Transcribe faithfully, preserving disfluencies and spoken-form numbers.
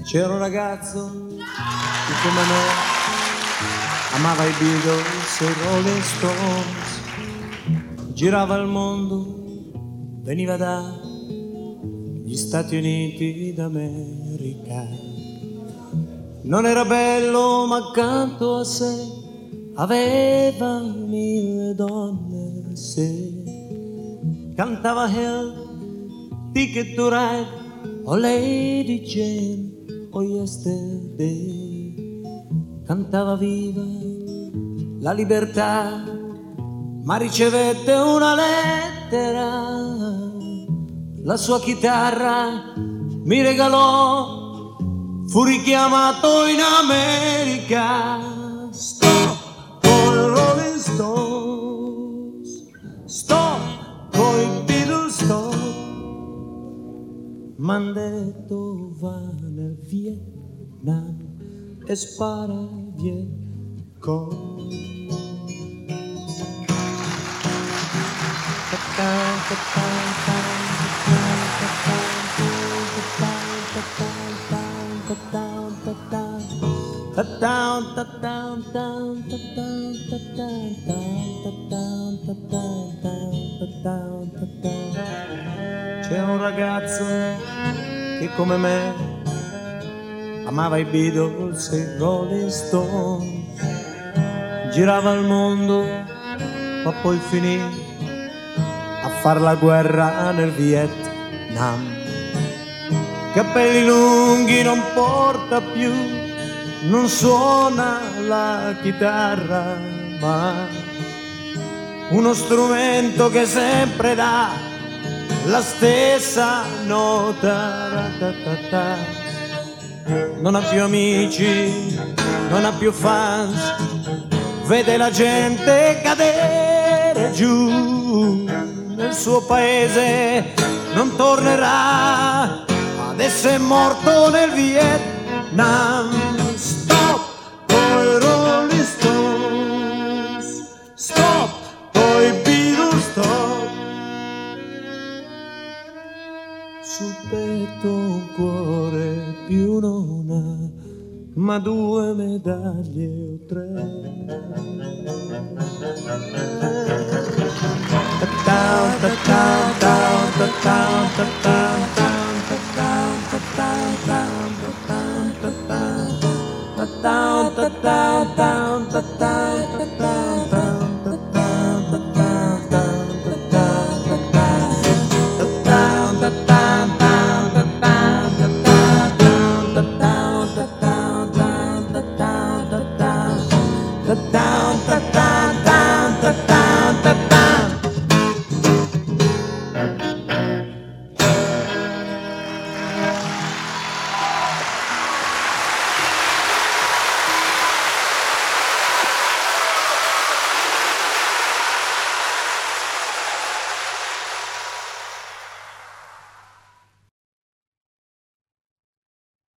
C'era un ragazzo che come me amava i Beatles e i Rolling Stones, girava il mondo, veniva dagli Stati Uniti d'America. Non era bello ma accanto a sé aveva mille donne, se cantava Help, Ticket to Ride o Lady Jane o Yesterday, cantava viva la libertà, ma ricevette una lettera, la sua chitarra mi regalò, fu richiamato in America. Stop con i Rolling Stones, stop con i Beatles, stop. M'han detto va nel Vietnam e spara il Vietcong. C'è un ragazzo che come me amava i Beatles e i Rolling Stones, girava il mondo ma poi finì a far la guerra nel Vietnam. Capelli lunghi non porta più, non suona la chitarra, ma uno strumento che sempre dà la stessa nota. Non ha più amici, non ha più fans, vede la gente cadere giù. Nel suo paese non tornerà, adesso è morto nel Vietnam. Stop coi Rolling Stones, stop coi Beatles, stop. Sul petto un cuore più non ha, ma due medaglie o tre. Da